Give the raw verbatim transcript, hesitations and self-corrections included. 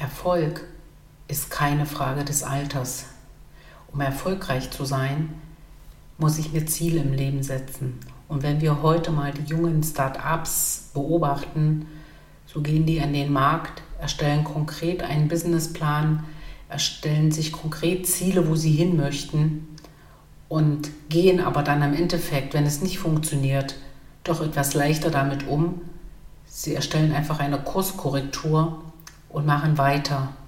Erfolg ist keine Frage des Alters. Um erfolgreich zu sein, muss ich mir Ziele im Leben setzen. Und wenn wir heute mal die jungen Start-ups beobachten, so gehen die an den Markt, erstellen konkret einen Businessplan, erstellen sich konkret Ziele, wo sie hin möchten und gehen aber dann im Endeffekt, wenn es nicht funktioniert, doch etwas leichter damit um. Sie erstellen einfach eine Kurskorrektur und machen weiter.